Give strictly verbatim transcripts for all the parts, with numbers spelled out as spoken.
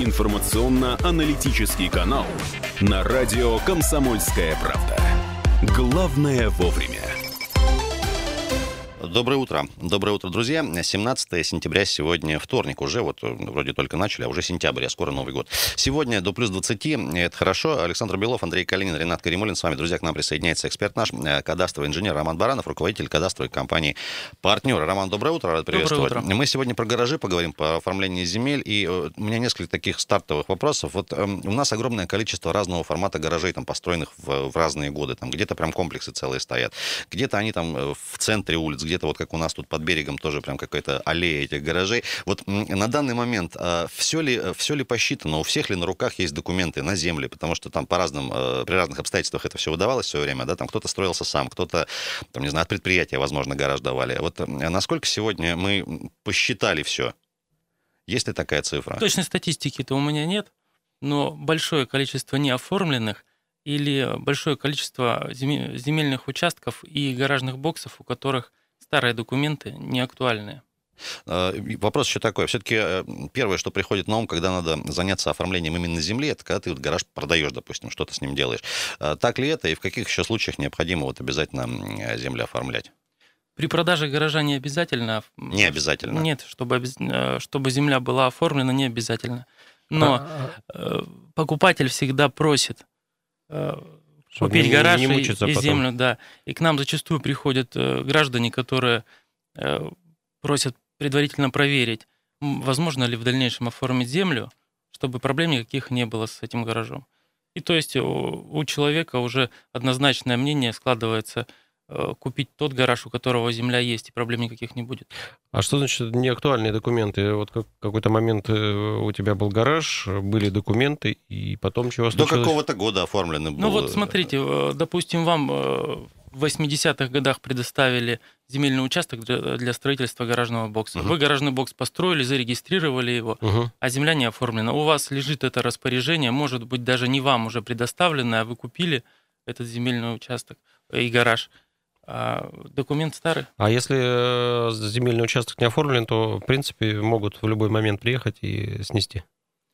информационно-аналитический канал на радио «Комсомольская правда». Главное вовремя. Доброе утро. Доброе утро, друзья. семнадцатое сентября сегодня вторник. Уже вот вроде только начали, а уже сентябрь, а скоро Новый год. Сегодня до плюс двадцати. Это хорошо. Александр Белов, Андрей Калинин, Ренат Каримулин. С вами, друзья, к нам присоединяется эксперт наш, кадастровый инженер Роман Баранов, руководитель кадастровой компании «Партнер». Роман, доброе утро. Рад приветствовать. Доброе утро. Мы сегодня про гаражи поговорим, по оформлению земель. И у меня несколько таких стартовых вопросов. Вот у нас огромное количество разного формата гаражей, там, построенных в, в разные годы. Там где-то прям комплексы целые стоят. Где-то они там в центре улиц, где-то вот как у нас тут под берегом тоже прям какая-то аллея этих гаражей. Вот на данный момент все ли, все ли посчитано, у всех ли на руках есть документы на земле, потому что там по разным, при разных обстоятельствах это все выдавалось в свое время, да, там кто-то строился сам, кто-то, там, не знаю, от предприятия, возможно, гараж давали. Вот насколько сегодня мы посчитали все? Есть ли такая цифра? Точной статистики-то у меня нет, но большое количество неоформленных или большое количество земельных участков и гаражных боксов, у которых старые документы не актуальные. Вопрос еще такой. Все-таки первое, что приходит на ум, когда надо заняться оформлением именно земли, это когда ты вот гараж продаешь, допустим, что-то с ним делаешь. Так ли это и в каких еще случаях необходимо вот обязательно землю оформлять? При продаже гаража не обязательно. Не обязательно? Нет, чтобы, чтобы земля была оформлена, не обязательно. Но а... покупатель всегда просит купить не, гараж не и, и землю, да. И к нам зачастую приходят э, граждане, которые э, просят предварительно проверить, возможно ли в дальнейшем оформить землю, чтобы проблем никаких не было с этим гаражом. И то есть у, у человека уже однозначное мнение складывается э, купить тот гараж, у которого земля есть, и проблем никаких не будет. А что значит неактуальные документы? Вот как, какой-то момент у тебя был гараж, были документы, и потом чего случилось? До какого-то года оформлены было. Ну вот смотрите, допустим, вам в восьмидесятых годах предоставили земельный участок для, для строительства гаражного бокса. Uh-huh. Вы гаражный бокс построили, зарегистрировали его, uh-huh. а земля не оформлена. У вас лежит это распоряжение, может быть, даже не вам уже предоставленное, а вы купили этот земельный участок и гараж. А документ старый. А если земельный участок не оформлен, то, в принципе, могут в любой момент приехать и снести?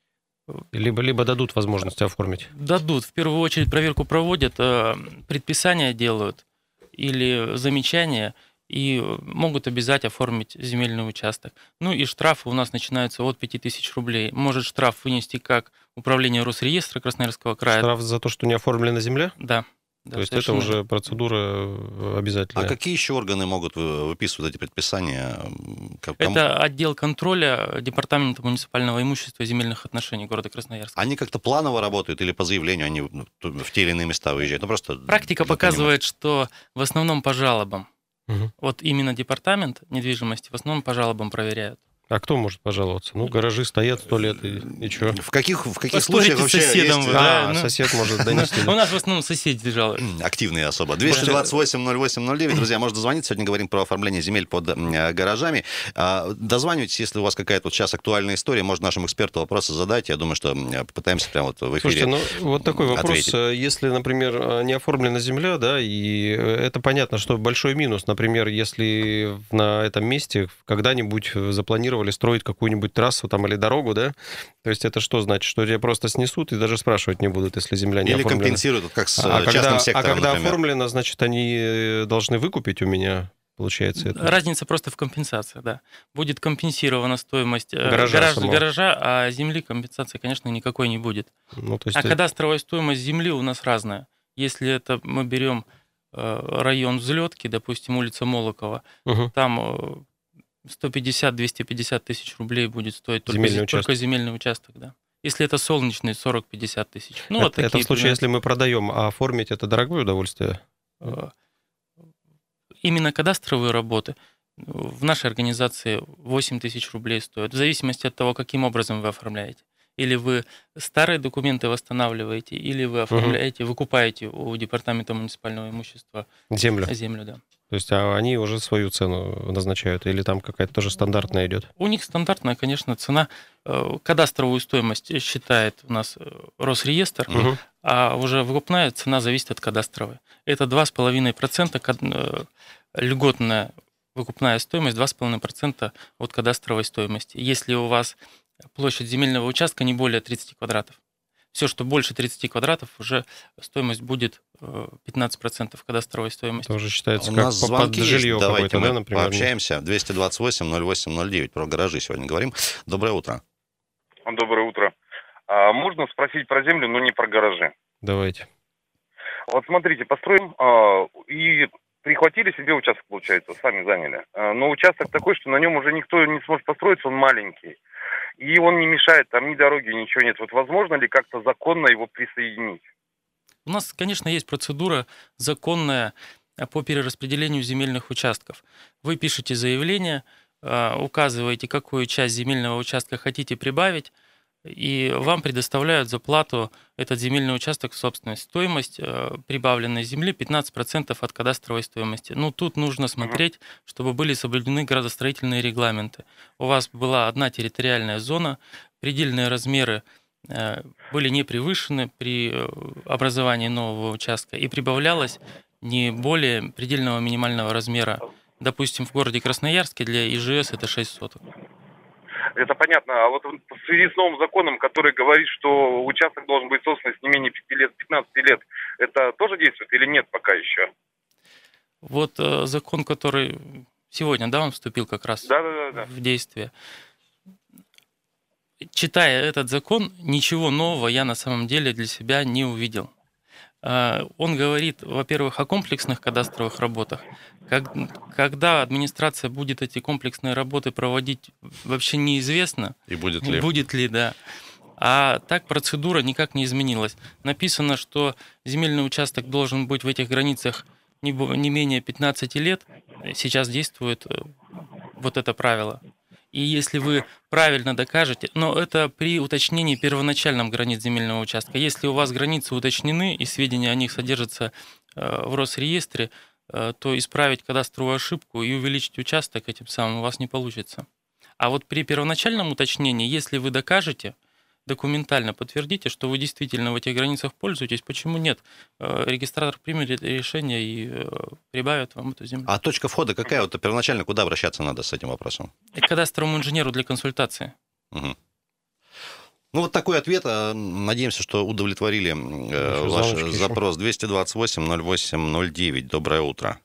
Либо, либо дадут возможность оформить? Дадут. В первую очередь проверку проводят, предписания делают или замечания, и могут обязать оформить земельный участок. Ну и штрафы у нас начинаются от пяти тысяч рублей. Может штраф вынести как Управление Росреестра Красноярского края. Штраф за то, что не оформлена земля? Да. Да, то есть это уже процедура обязательная. А какие еще органы могут выписывать эти предписания? Кому? Это отдел контроля Департамента муниципального имущества и земельных отношений города Красноярска. Они как-то планово работают или по заявлению они в те или иные места выезжают? Ну, просто практика показывает, что в основном по жалобам. Угу. Вот именно департамент недвижимости в основном по жалобам проверяют. А кто может пожаловаться? Ну, гаражи стоят сто лет, и, и что? В каких, в каких случаях вообще соседом есть? Вы, да, а, ну, сосед может донести. У нас в основном соседи жалуются. Активные особо. двести двадцать восемь ноль восемь ноль девять. Друзья, можно дозвонить. Сегодня говорим про оформление земель под гаражами. Дозванивайтесь, если у вас какая-то вот сейчас актуальная история. Можно нашему эксперту вопросы задать. Я думаю, что попытаемся прямо вот в эфире. Слушайте, ну вот такой вопрос. Ответить. Если, например, не оформлена земля, да, и это понятно, что большой минус. Например, если на этом месте когда-нибудь запланировали строить какую-нибудь трассу там или дорогу, да? То есть это что значит? Что тебя просто снесут и даже спрашивать не будут, если земля не или оформлена. Или компенсируют, как с а частным когда, сектором, А когда например. оформлено, значит, они должны выкупить у меня, получается, это? Разница просто в компенсации, да. Будет компенсирована стоимость гаража, гараж, гаража, а земли компенсации, конечно, никакой не будет. Ну, то есть а это... кадастровая стоимость земли у нас разная. Если это мы берем район Взлетки, допустим, улица Молокова, угу. там сто пятьдесят - двести пятьдесят тысяч рублей будет стоить только земельный, только участок. земельный участок, да. Если это солнечный, сорок - пятьдесят тысяч. Ну, это, вот такие, это в случае, примерно. Если мы продаем, а оформить это дорогое удовольствие? Именно кадастровые работы в нашей организации восемь тысяч рублей стоят, в зависимости от того, каким образом вы оформляете. Или вы старые документы восстанавливаете, или вы оформляете, угу. выкупаете у Департамента муниципального имущества землю. Землю, да. То есть а они уже свою цену назначают, или там какая-то тоже стандартная идет? У них стандартная, конечно, цена. Кадастровую стоимость считает у нас Росреестр, угу. а уже выкупная цена зависит от кадастровой. Это два с половиной процента льготная выкупная стоимость, два с половиной процента от кадастровой стоимости. Если у вас площадь земельного участка не более тридцати квадратов. Все, что больше тридцати квадратов, уже стоимость будет пятнадцать процентов кадастровой стоимости. Это уже считается У как нас под звонки жилье есть. Давайте какое-то, мы да, например? пообщаемся. двести двадцать восемь ноль восемь ноль девять. Про гаражи сегодня говорим. Доброе утро. Доброе утро. А можно спросить про землю, но не про гаражи? Давайте. Вот смотрите, построим а, и прихватили себе участок, получается, сами заняли. А, но участок такой, что на нем уже никто не сможет построиться, он маленький. И он не мешает, там ни дороги, ничего нет. Вот возможно ли как-то законно его присоединить? У нас, конечно, есть процедура законная по перераспределению земельных участков. Вы пишете заявление, указываете, какую часть земельного участка хотите прибавить, и вам предоставляют за плату этот земельный участок в собственность. Стоимость прибавленной земли пятнадцать процентов от кадастровой стоимости. Ну, тут нужно смотреть, чтобы были соблюдены градостроительные регламенты. У вас была одна территориальная зона, предельные размеры были не превышены при образовании нового участка, и прибавлялось не более предельного минимального размера. Допустим, в городе Красноярске для ИЖС это шесть соток. Это понятно. А вот в связи с новым законом, который говорит, что участок должен быть собственность не менее пяти лет, пятнадцати лет, это тоже действует или нет пока еще? Вот э, закон, который сегодня, да, он вступил как раз да, да, да, да. в действие. Читая этот закон, ничего нового я на самом деле для себя не увидел. Он говорит, во-первых, о комплексных кадастровых работах. Когда администрация будет эти комплексные работы проводить, вообще неизвестно. И будет ли. Будет ли, да. А так процедура никак не изменилась. Написано, что земельный участок должен быть в этих границах не менее пятнадцати лет. Сейчас действует вот это правило. И если вы правильно докажете, но это при уточнении первоначальном границ земельного участка. Если у вас границы уточнены и сведения о них содержатся в Росреестре, то исправить кадастровую ошибку и увеличить участок этим самым у вас не получится. А вот при первоначальном уточнении, если вы докажете, документально подтвердите, что вы действительно в этих границах пользуетесь, почему нет? Регистратор примет это решение и прибавит вам эту землю. А точка входа какая? Вот первоначально куда обращаться надо с этим вопросом? К кадастровому инженеру для консультации. Угу. Ну, вот такой ответ. Надеемся, что удовлетворили э, ваш запрос. двести двадцать восемь ноль восемь ноль девять. Доброе утро.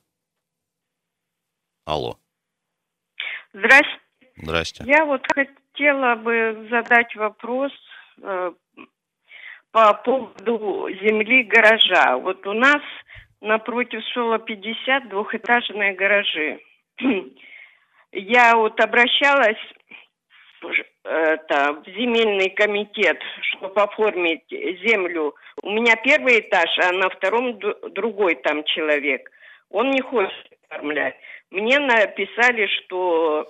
Алло. Здрасте. Здрасте. Я вот хотела бы задать вопрос э, по поводу земли гаража. Вот у нас напротив Соло пятьдесят двухэтажные гаражи. Я вот обращалась это, в земельный комитет, чтобы оформить землю. У меня первый этаж, а на втором другой там человек. Он не хочет оформлять. Мне написали, что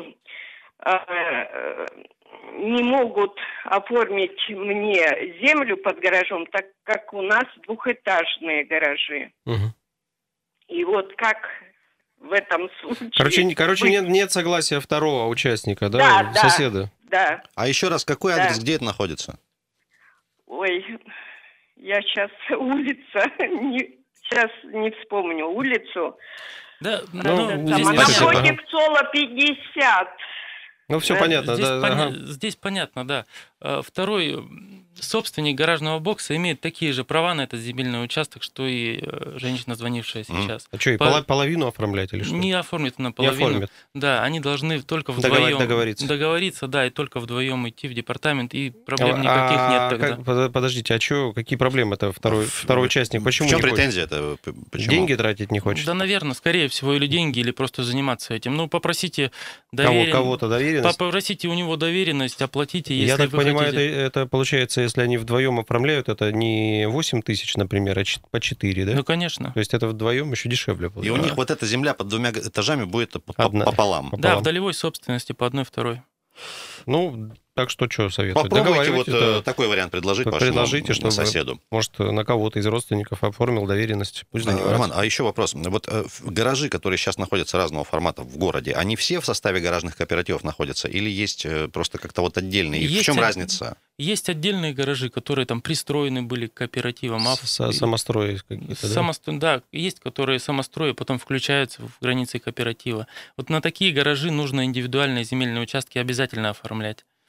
не могут оформить мне землю под гаражом, так как у нас двухэтажные гаражи. Угу. И вот как в этом случае... Короче, короче нет, нет согласия второго участника, да, да, да соседа? Да. А еще раз, какой да. адрес, где это находится? Ой, я сейчас улица, не, сейчас не вспомню улицу. Да, ну, ну, там, здесь напротив Соло пятьдесят. Ну, все понятно. Здесь, да, поня... ага. здесь понятно, да. Второй собственник гаражного бокса имеет такие же права на этот земельный участок, что и женщина, звонившая сейчас. А что, и По... половину оформлять или что? Не оформит на половину. Не оформит. Да, они должны только вдвоем договориться. договориться, да, и только вдвоем идти в департамент, и проблем а, никаких а, нет тогда. Как... Подождите, а что, какие проблемы-то второй, второй участник? Почему в чем не претензия это? Почему? Деньги тратить не хочет? Да, наверное, скорее всего, или деньги, или просто заниматься этим. Ну, попросите доверенность. Кого, кого-то доверенность? Попросите у него доверенность, оплатите, если Я так вы понимаю, хотите. Это, это получается, если они вдвоем оформляют, это не восемь тысяч, например, а по четыре, да? Ну, конечно. То есть это вдвоем еще дешевле будет. И у них вот эта земля под двумя этажами будет Одна. пополам. Да, пополам. В долевой собственности по одной второй. Ну, так что что советую? Попробуйте вот да. такой вариант предложить вашему Предложите, чтобы, соседу. Может, на кого-то из родственников оформил доверенность. Пусть занимается. Роман, а еще вопрос. Вот гаражи, которые сейчас находятся разного формата в городе, они все в составе гаражных кооперативов находятся? Или есть просто как-то вот отдельные? И в чем разница? Есть отдельные гаражи, которые там пристроены были к кооперативам. А самострои какие-то, Самостро... да? Да, есть, которые самострои потом включаются в границы кооператива. Вот на такие гаражи нужно индивидуальные земельные участки обязательно оформлять.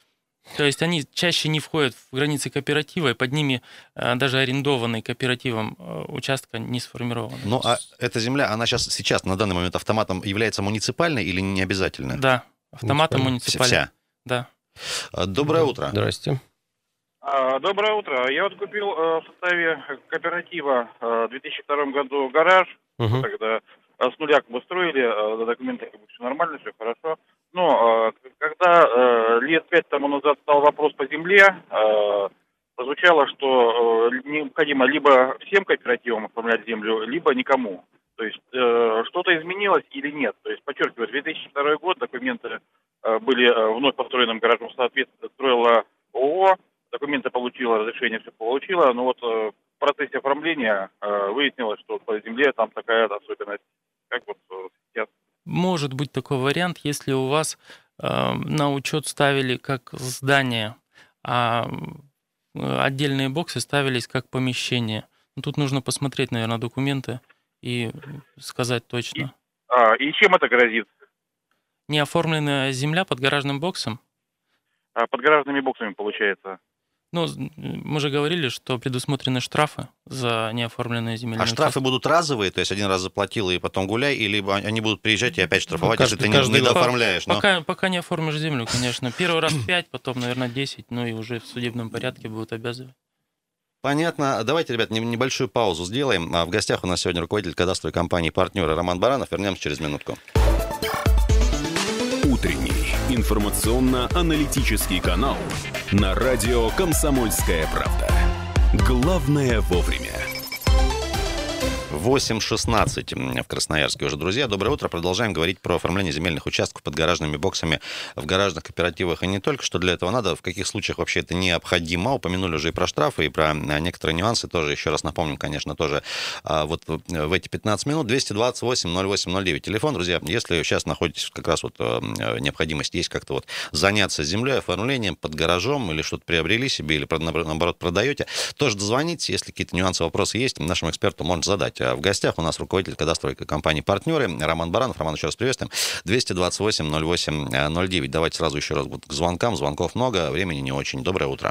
То есть они чаще не входят в границы кооператива, и под ними даже арендованный кооперативом участка не сформирован. Ну, а эта земля, она сейчас, сейчас на данный момент автоматом является муниципальной или не обязательно? Да, автоматом муниципальной. Вся? Да. Доброе утро. Здрасте. Доброе утро. Я вот купил в составе кооператива в две тысячи втором году гараж, Угу. когда с нуля как бы строили, документы как бы все нормально, все хорошо. Но когда лет пять тому назад стал вопрос по земле, прозвучало, что необходимо либо всем кооперативам оформлять землю, либо никому. То есть что-то изменилось или нет. То есть, подчеркиваю, две тысячи второй год, документы были вновь построенным гаражом, соответственно, строила ООО, документы получила, разрешение все получила, но вот в процессе оформления выяснилось, что по земле там такая особенность, как вот сейчас. Может быть такой вариант, если у вас э, на учет ставили как здание, а отдельные боксы ставились как помещение. Ну, тут нужно посмотреть, наверное, документы и сказать точно. И, а, и чем это грозит? Неоформленная земля под гаражным боксом? А, под гаражными боксами получается. Ну, мы же говорили, что предусмотрены штрафы за неоформленные земельные А участки. штрафы будут разовые, то есть один раз заплатил и потом гуляй, или они будут приезжать и опять штрафовать, Ну, если каждый- ты не, каждый не год. дооформляешь? но- Пока, пока не оформишь землю, конечно. Первый раз пять, потом, наверное, десять, ну и уже в судебном порядке будут обязывать. Понятно. Давайте, ребят, не- небольшую паузу сделаем. А В гостях у нас сегодня руководитель кадастровой компании «Партнеры» Роман Баранов. Вернемся через минутку. Утренний информационно-аналитический канал на радио «Комсомольская правда». Главное вовремя. восемь шестнадцать в Красноярске уже, друзья. Доброе утро. Продолжаем говорить про оформление земельных участков под гаражными боксами в гаражных кооперативах. И не только, что для этого надо, в каких случаях вообще это необходимо. Упомянули уже и про штрафы, и про некоторые нюансы. Тоже еще раз напомним, конечно, тоже вот в эти пятнадцать минут. двести двадцать восемь ноль восемь ноль девять. Телефон, друзья. Если сейчас находитесь как раз вот необходимость есть как-то вот заняться землей, оформлением под гаражом, или что-то приобрели себе, или наоборот продаете, тоже дозвонитесь. Если какие-то нюансы, вопросы есть, нашему эксперту можно задать. В гостях у нас руководитель кадастровой компании «Партнеры» Роман Баранов. Роман, еще раз приветствуем. двести двадцать восемь ноль восемь ноль девять. Давайте сразу еще раз вот к звонкам. Звонков много, времени не очень. Доброе утро.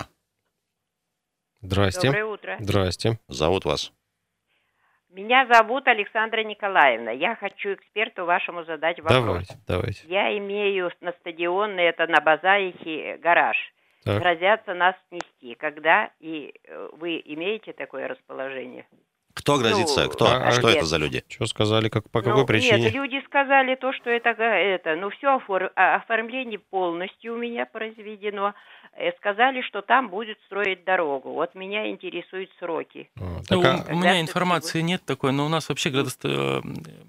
Здрасте. Доброе утро. Здрасте. Зовут вас? Меня зовут Александра Николаевна. Я хочу эксперту вашему задать вопрос. Давайте, давайте. Я имею на стадионе, это на Базарихе, гараж. Так. Грозятся нас снести. Когда и вы имеете такое расположение? Кто грозится? Ну, Кто? а, Что нет. это за люди? Что сказали, как, по Ну, какой причине? Нет, люди сказали то, что это, это ну, все офор... оформление полностью у меня произведено. Э, Сказали, что там будет строить дорогу. Вот меня интересуют сроки. А, Ну, так, а- у Когда меня ты- информации нет такой, но у нас вообще градосто-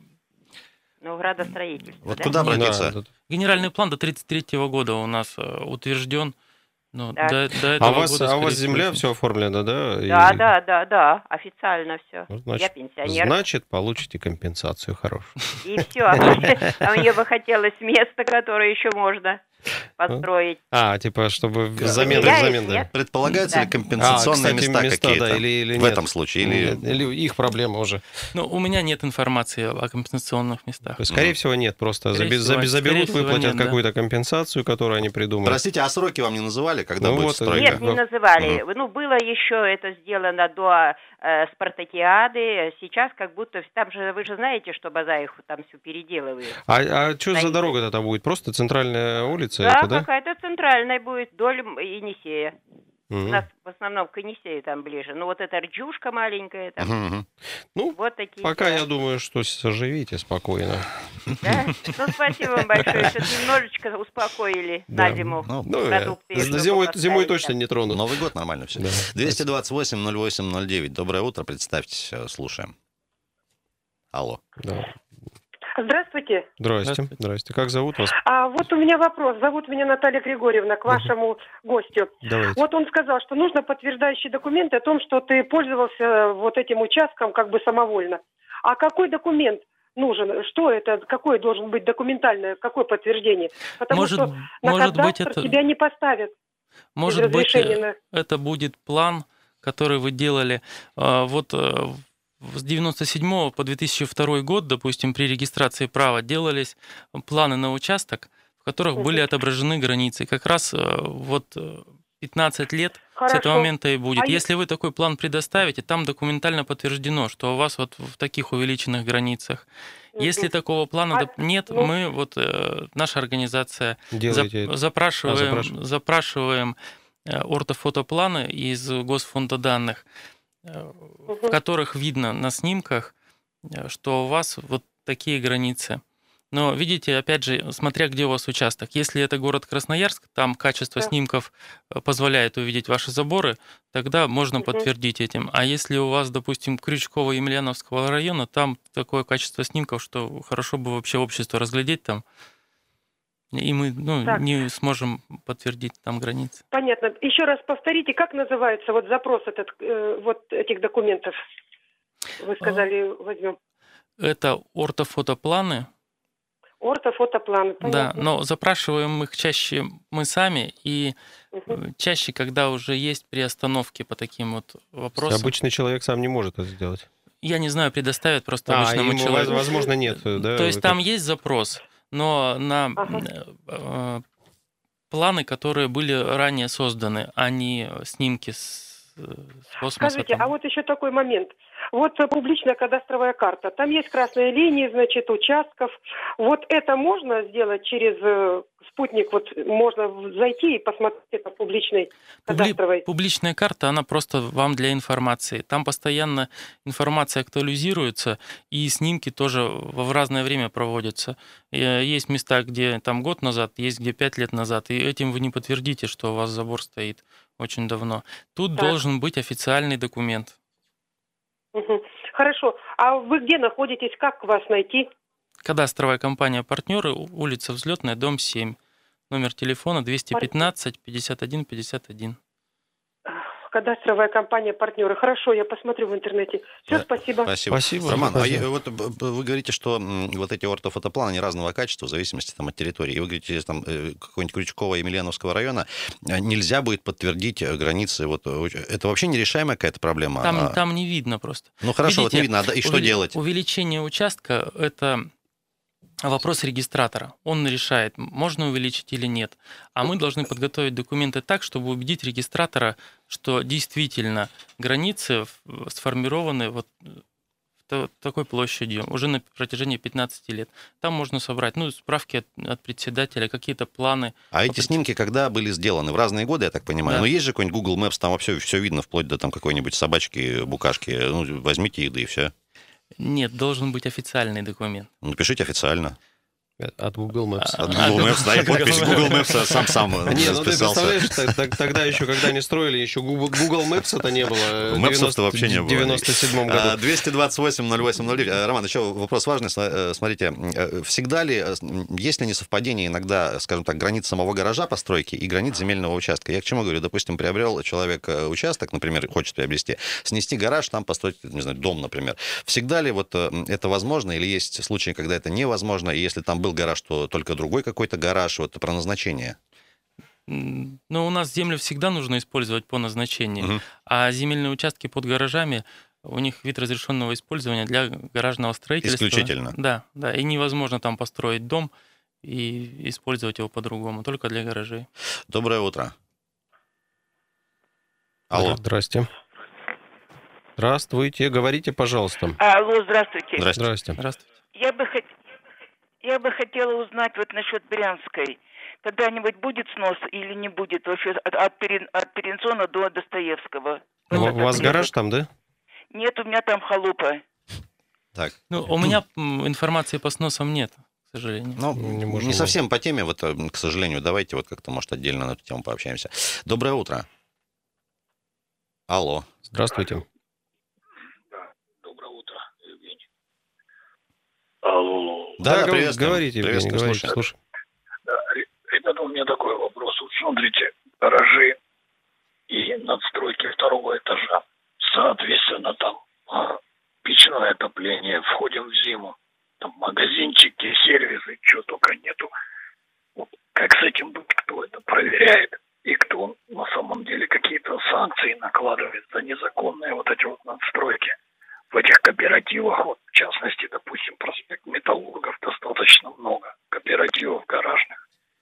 Ну, градостроительство. Вот да? куда Нет, обратиться? да, да. генеральный план до тридцать третьего года у нас э, утвержден. Ну, Так. до, до А этого у вас, года, а у вас скорее земля всего, все оформлено, да? И- Да, да, да, да, официально все. Ну, Я значит, пенсионер. значит, получите компенсацию хорошую. И все. А мне бы хотелось место, которое еще можно построить. А, типа, чтобы взамен, Выделяешь, взамен, да. нет? Предполагается Да. ли компенсационные А, кстати, места, места, какие-то? да, или- или в нет? этом случае? Или... Или их проблема уже. Ну, у меня нет информации о компенсационных местах. То есть, скорее всего, нет. Просто Скорее заби- всего, заби- заберут, скорее всего, выплатят нет, да. какую-то компенсацию, которую они придумают. Простите, а сроки вам не называли, когда Ну будет вот, стройка? Нет, не называли. Ну, было еще это сделано до э, спартакиады. Сейчас как будто... Там же, вы же знаете, что Базаиху там все переделывают. А, а что за Стоит. дорога-то там будет? Просто центральная улица? Да, это, да? какая-то центральная будет, вдоль Енисея. У Мгм. нас в основном к Енисею там ближе. Ну, вот эта рджушка маленькая там. Мгм, мгм. Ну, Вот такие. пока дела. я думаю, что живите спокойно. Да? Ну, спасибо вам большое, что немножечко успокоили Да. на зиму. Ну, Ну, э, Продукты, з- чтобы зимой, поставить, зимой да. точно не тронут. Новый год нормально все. Да. двести двадцать восемь ноль восемь ноль девять. Доброе утро, представьтесь, э, слушаем. Алло. Да. Здравствуйте. Здрасте. Здравствуйте. Здрасте. Как зовут вас? А вот у меня вопрос. Зовут меня Наталья Григорьевна, к вашему гостю. Давайте. Вот он сказал, что нужно подтверждающие документы о том, что ты пользовался вот этим участком как бы самовольно. А какой документ нужен? Что это? Какое должен быть документальное? Какое подтверждение? Потому Может, что на может быть, кадастр это, тебя не поставят. может без быть, разрешения э, на- это будет план, который вы делали э, вот э, с девяносто седьмого по две тысячи второй год, допустим, при регистрации права делались планы на участок, в которых угу. были отображены границы. Как раз вот пятнадцать лет Хорошо. С этого момента и будет. А Если вы такой план предоставите, там документально подтверждено, что у вас вот в таких увеличенных границах. Если угу. такого плана а, нет, ну... мы, вот наша организация, зап- запрашиваем, а, запрашиваем ортофотопланы из Госфонда данных, угу. в которых видно на снимках, что у вас вот такие границы. Но видите, опять же, смотря где у вас участок. Если это город Красноярск, там качество да. снимков позволяет увидеть ваши заборы, тогда можно угу. подтвердить этим. А если у вас, допустим, Крючково и Емельяновского района, там такое качество снимков, что хорошо бы вообще общество разглядеть там, и мы ну, не сможем подтвердить там границы. Понятно. Еще раз повторите, как называется вот запрос этот, э, вот этих документов? Вы сказали, возьмем. Это ортофотопланы. Ортофотопланы, понятно. Да, но запрашиваем их чаще мы сами, и угу. чаще, когда уже есть приостановки по таким вот вопросам. Обычный человек сам не может это сделать. Я не знаю, предоставят просто а, обычному ему, человеку. Возможно, нет. Да, То есть как... там есть запрос, но на ага. планы, которые были ранее созданы, а не снимки с, с космоса. Скажите, там. А вот еще такой момент. Вот публичная кадастровая карта. Там есть красные линии, значит, участков. Вот это можно сделать через спутник? Вот можно зайти и посмотреть это публичной кадастровой? Публи- публичная карта, она просто вам для информации. Там постоянно информация актуализируется, и снимки тоже в разное время проводятся. И есть места, где там год назад, есть где пять лет назад, и этим вы не подтвердите, что у вас забор стоит очень давно. Тут так. должен быть официальный документ. Угу. Хорошо. А вы где находитесь? Как вас найти? Кадастровая компания «Партнеры», улица Взлетная, дом семь. Номер телефона двести пятнадцать пятьдесят один пятьдесят один. Кадастровая компания «Партнеры». Хорошо, я посмотрю в интернете. Все, да, спасибо. Спасибо. Спасибо. Роман, спасибо. А вот вы говорите, что вот эти ортофотопланы, они разного качества, в зависимости там, от территории. И вы говорите, там какой-нибудь Крючково и Емельяновского района нельзя будет подтвердить границы. Вот, это вообще нерешаемая какая-то проблема? Там, а... там не видно просто. Ну хорошо, Видите, вот не видно. И что увели... делать? Увеличение участка – это... вопрос регистратора. Он решает, можно увеличить или нет. А мы должны подготовить документы так, чтобы убедить регистратора, что действительно границы сформированы вот такой площадью уже на протяжении пятнадцати лет. Там можно собрать ну, справки от, от председателя, какие-то планы. А эти снимки когда были сделаны? В разные годы, я так понимаю? Да. Но есть же какой-нибудь Google Maps, там вообще все видно, вплоть до там, какой-нибудь собачки, букашки. Ну, возьмите их, да и все. Нет, должен быть официальный документ. Напишите официально. От Google Maps. От Google Maps, да, и подпись Google Maps сам-сам Не, ну ты представляешь, тогда еще, когда не строили, еще Google Maps это не было. Maps-то вообще не было. В девяносто седьмом году. двести двадцать восемь ноль восемь ноль девять. Роман, еще вопрос важный. Смотрите, всегда ли, есть ли несовпадение иногда, скажем так, границ самого гаража постройки и границ земельного участка? Я к чему говорю? Допустим, приобрел человек участок, например, хочет приобрести, снести гараж, там построить, не знаю, дом, например. Всегда ли вот это возможно или есть случаи, когда это невозможно, и если там был гараж, то только другой какой-то гараж, вот про назначение? Ну, у нас землю всегда нужно использовать по назначению, угу. а земельные участки под гаражами, у них вид разрешенного использования для гаражного строительства. Исключительно? Да, да, и невозможно там построить дом и использовать его по-другому, только для гаражей. Доброе утро. Алло. Здрасте. Здравствуйте, говорите, пожалуйста. Алло, здравствуйте. Здравствуйте. Здравствуйте. Я бы хотела... Я бы хотела узнать вот насчет Брянской. Когда-нибудь будет снос или не будет вообще от, от, Перен, от Перенсона до Достоевского? Ну, у вас гараж там, да? Нет, у меня там халупа. Так. Ну, у меня информации по сносам нет, к сожалению. Ну, не, не совсем по теме, вот, к сожалению. Давайте вот как-то, может, отдельно на эту тему пообщаемся. Доброе утро. Алло. Здравствуйте. Алло. Да, да приветствую. Говорите, Евгений, говорите, слушай. Да, ребята, у меня такой вопрос. Вот смотрите, гаражи и надстройки второго этажа. Соответственно, там а, печное отопление, входим в зиму. Там магазинчики, сервисы, чего только нету. Вот как с этим быть, кто это проверяет? И кто на самом деле какие-то санкции накладывает за незаконные вот эти вот надстройки? В этих кооперативах, вот, в частности, допустим, проспект Металлургов, достаточно много кооперативов гаражных.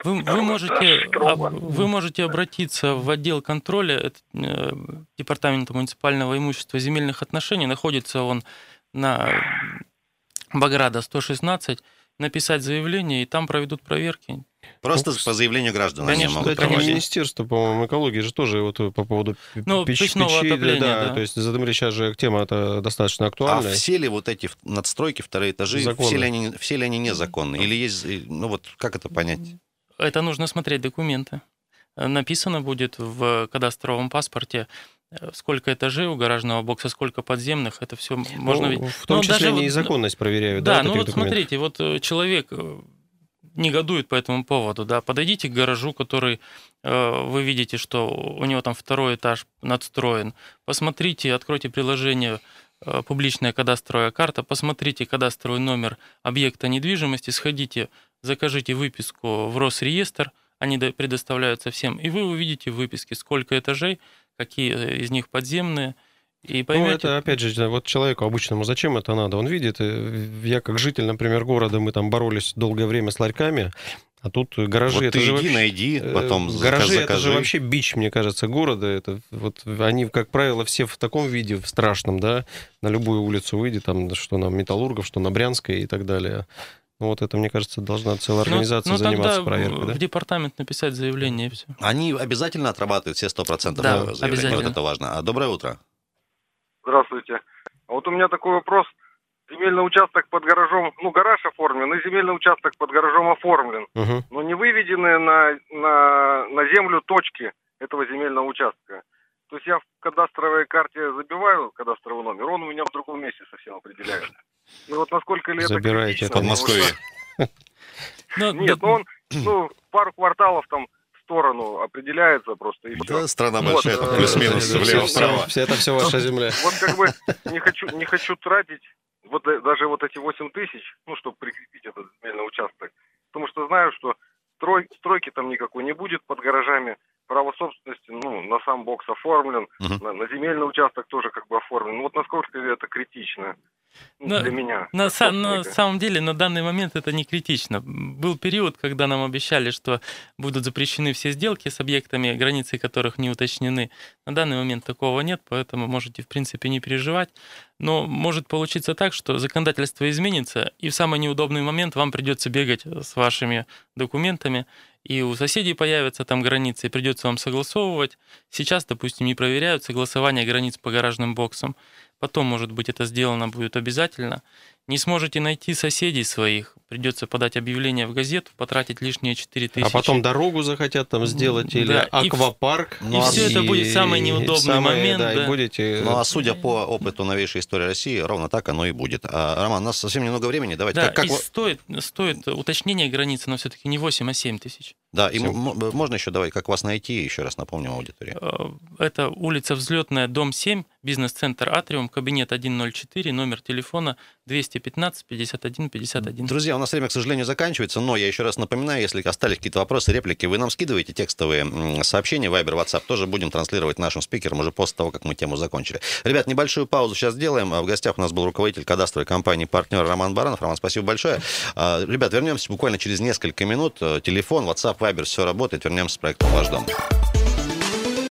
Вы, вы, можете, вы можете обратиться в отдел контроля это, э, Департамента муниципального имущества и земельных отношений. Находится он на Баграда сто шестнадцать. Написать заявление, и там проведут проверки. Просто ну, по заявлению граждан. Конечно, они могут Министерство, по-моему, экологии же тоже вот по поводу ну, печ, печного печи, отопления. Да, да. То есть, задумали, сейчас же тема это достаточно актуальная. А все ли вот эти надстройки, вторые этажи, все ли, они, все ли они незаконные? Или есть, ну вот как это понять? Это нужно смотреть документы. Написано будет в кадастровом паспорте, сколько этажей у гаражного бокса, сколько подземных, это все можно ну, видеть. В том но числе даже они и законность проверяют. Да, да ну вот документов? смотрите, вот человек негодует по этому поводу, да, подойдите к гаражу, который э, вы видите, что у него там второй этаж надстроен, посмотрите, откройте приложение э, «Публичная кадастровая карта», посмотрите кадастровый номер объекта недвижимости, сходите, закажите выписку в Росреестр, они предоставляются всем, и вы увидите в выписке, сколько этажей, какие из них подземные, и поймете... Ну, это, опять же, вот человеку обычному зачем это надо? Он видит, я как житель, например, города, мы там боролись долгое время с ларьками, а тут гаражи... Вот это ты же иди, вообще... найди, потом гаражи закажи. Это же вообще бич, мне кажется, города. Это вот они, как правило, все в таком виде, в страшном, да, на любую улицу выйди, там, что на Металлургов, что на Брянской и так далее. Ну, вот это, мне кажется, должна целая организация ну, ну, заниматься тогда проверкой, да? в департамент написать заявление, и все. Они обязательно отрабатывают все сто процентов да, заявлений? обязательно. Вот это важно. А доброе утро. Здравствуйте. А вот у меня такой вопрос. Земельный участок под гаражом, ну, гараж оформлен, и земельный участок под гаражом оформлен. Угу. Но не выведены на, на, на землю точки этого земельного участка. То есть я в кадастровой карте забиваю кадастровый номер, он у меня в другом месте совсем определяется. И вот насколько ли это Забираете критично? Под Москвой. Нет, ну он ну, пару кварталов там в сторону определяется просто и все. Да, страна большая, Вот, плюс-минус, э, влево-вправо. Это все ваша земля. Вот как бы не хочу, не хочу тратить вот даже вот эти восемь тысяч, ну, чтобы прикрепить этот земельный участок. Потому что знаю, что строй, стройки там никакой не будет под гаражами. Право собственности, ну, на сам бокс оформлен, uh-huh. на, на земельный участок тоже как бы оформлен. Ну, вот насколько это критично ну, на, для меня. На, са- на самом деле, на данный момент это не критично. Был период, когда нам обещали, что будут запрещены все сделки с объектами, границы которых не уточнены. На данный момент такого нет, поэтому можете, в принципе, не переживать. Но может получиться так, что законодательство изменится, и в самый неудобный момент вам придется бегать с вашими документами, и у соседей появятся там границы, и придется вам согласовывать. Сейчас, допустим, не проверяют согласование границ по гаражным боксам. Потом, может быть, это сделано будет обязательно. Не сможете найти соседей своих, придется подать объявление в газету, потратить лишние четыре тысячи. А потом дорогу захотят там сделать, или да, аквапарк. И, ну, и все это будет самый неудобный самое, момент. Да, да. И будете... Ну, а судя по опыту новейшей истории России, ровно так оно и будет. А, Роман, у нас совсем немного времени. Давайте. Да, как, как и вы... стоит, стоит уточнение границы, но все-таки не восемь, а семь тысяч. Да, и м- можно еще, давай, как вас найти, еще раз напомним аудитории. Это улица Взлетная, дом семь, бизнес-центр Атриум, кабинет сто четыре, номер телефона двести пятнадцать пятьдесят один пятьдесят один. Друзья, у нас время, к сожалению, заканчивается, но я еще раз напоминаю, если остались какие-то вопросы, реплики, вы нам скидываете текстовые сообщения, Viber, WhatsApp, тоже будем транслировать нашим спикерам уже после того, как мы тему закончили. Ребят, небольшую паузу сейчас сделаем. В гостях у нас был руководитель кадастровой компании «Партнер» Роман Баранов. Роман, спасибо большое. Ребят, вернемся буквально через несколько минут. Телефон, WhatsApp, Viber, все работает. Вернемся с проектом «Ваш дом».